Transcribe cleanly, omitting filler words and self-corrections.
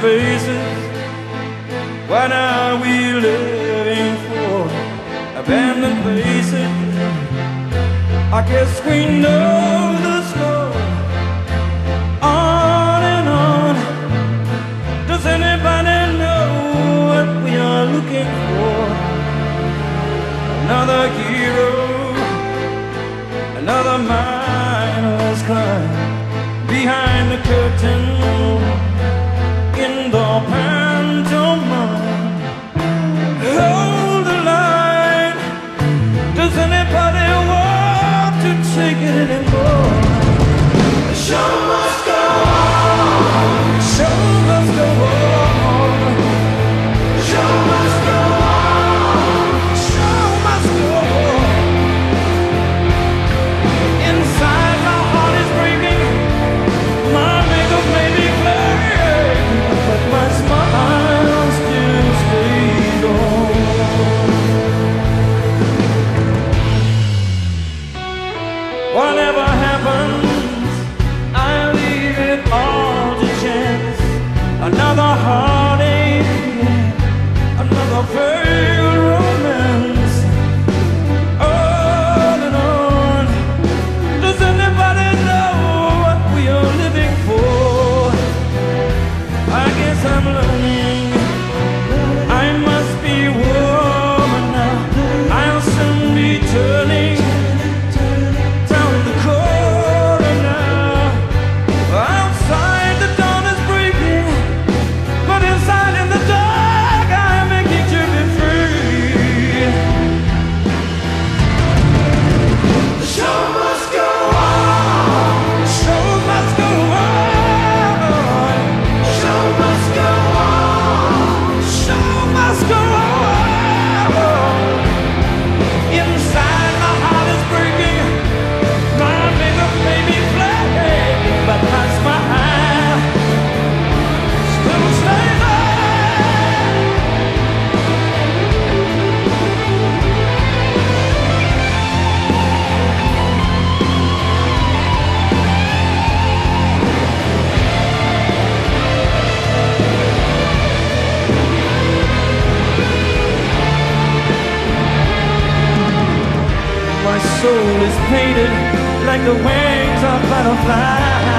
faces. What are we living for? Abandoned places. I guess we know the score. On and on. Does anybody know what we are looking for? Another hero, another mindless crime. Behind the curtain, in the pantomime. Hold the line. Does anybody want to take it anymore? The show must go on. The show must go on. The show must go on. The show must go on. Inside my heart is breaking. My makeup may be blurred, but my smile still stays on. Whatever happens, I leave it all to chance. Another heartache, another failed romance. On and on. Does anybody know what we are living for? I guess I'm learning. I must be woman now. I'll soon be turning down the corner now. Outside the dawn is breaking, but inside in the dark I'm aching to be free. The show must go on. The show must go on. The show must go on. The show must go on. Inside my heart is breaking. My makeup may be flaking, but my smile still stays on. My soul is painted like the wings of butterflies.